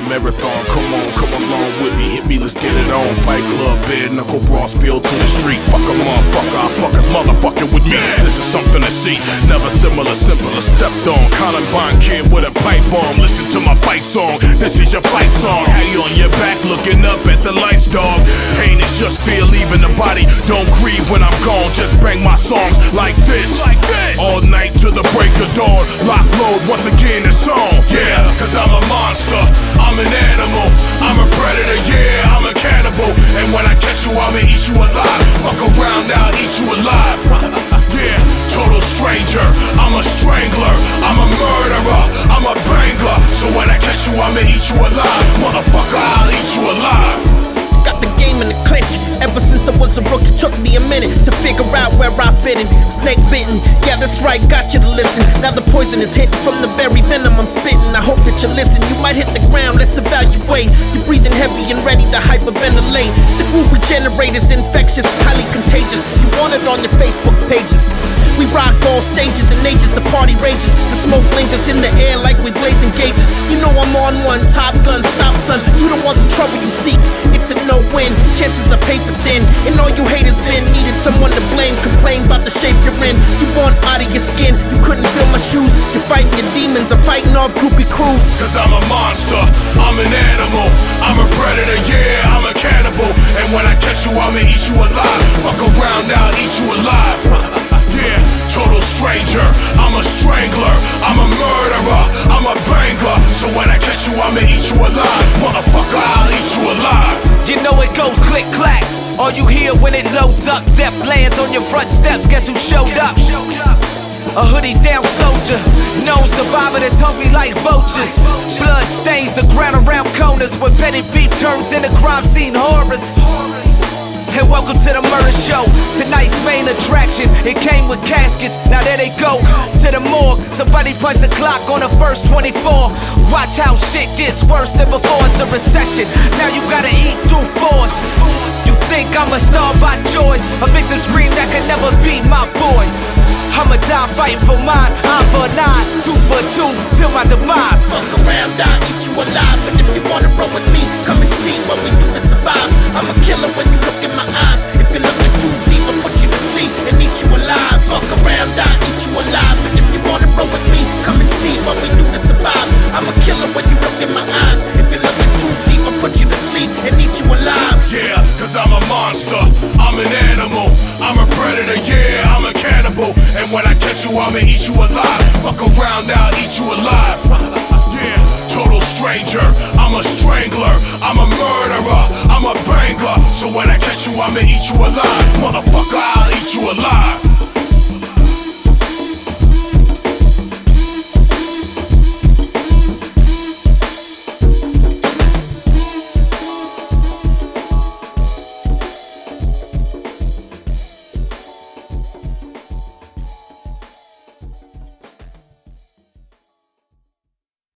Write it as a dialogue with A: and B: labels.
A: marathon. Come along with me, hit me, let's get it on. Fight Club, bare knuckle brawl, spill to the street. Fuck a motherfucker, I fuckers motherfucking with me. This is something to see, never similar, simpler, stepped on. Columbine kid with a pipe bomb, listen to my fight song. This is your fight song, how you on your back looking up at the lights, dog. Pain is just fear leaving the body, don't grieve when I'm gone. Just bang my songs like this, all night to the break of dawn. Lock load once again the song, yeah. Cause I'm a monster, I'm an animal, I'm a predator, yeah, I'm a cannibal. And when I catch you, I'ma eat you alive. Fuck around, I'll eat you alive. Yeah, total stranger, I'm a strangler, I'm a murderer, I'm a banger. So when I catch you, I'ma eat you alive. Motherfucker, I'll eat you alive.
B: Got the game in the clinch. Ever since I was a rookie, took me a minute to figure out where I fit in. Snake bitten, yeah that's right, got you to listen. Now the poison is hitting from the very venom I'm spitting. I hope that you listen, you might hit the ground, let's evaluate. You're breathing heavy and ready to hyperventilate. The groove regenerate is infectious, highly contagious. You want it on your Facebook pages. We rock all stages and ages, the party rages. The smoke lingers in the air like we blazing gauges. You know I'm on one, Top Gun, stop son. You don't want the trouble you seek, it's a no-win. Chances are paper thin, and all you haters been needed someone to blame. Complain about the shape you're in, you want out of your skin. You couldn't feel my shoes, you're fighting your demons, I'm fighting off groupie crews.
A: Cause I'm a monster, I'm an animal, I'm a predator, yeah, I'm a cannibal. And when I catch you, I'ma eat you alive. Fuck around, I'll eat you alive. Yeah, total stranger, I'm a strangler, I'm a murderer, I'm a banger. So when I catch you, I'ma eat you alive. Motherfucker, I'll eat you alive.
C: You know it goes click clack. All you hear when it loads up, death lands on your front steps. Guess who showed up? A hoodie down soldier, known survivor that's hungry like vultures. Blood stains the ground around corners where petty beef turns into crime scene horrors. And welcome to the murder show. Tonight's main attraction, it came with caskets, now there they go. To the morgue, somebody punch the clock on the first 24. Watch how shit gets worse than before, it's a recession. Now you gotta eat through force. You think I'm a star by choice, a victim scream that can never be my voice. I'ma die fighting for mine, eye for an eye, tooth for a tooth, till my demise.
B: Fuck around, I'll eat you alive. But if you wanna roll with me, come and see what we do to survive. I'm a killer when you look in my eyes. If you're looking too deep, I'll put you to sleep and eat you alive. Fuck around, I'll eat you alive. But if you wanna roll with me, come and see what we do to survive. I'm a killer when you look in my eyes. If you're looking too deep, I'll put you to sleep and eat you alive.
A: Yeah, cause I'm a monster, I'm an animal, I'm a predator, yeah, I'm a cannibal. And when I catch you, I'ma eat you alive. Fuck around, I'll eat you alive. Yeah, total stranger, I'm a strangler, I'm a murderer, I'm a banger. So when I catch you, I'ma eat you alive. Motherfucker, I'll eat you alive.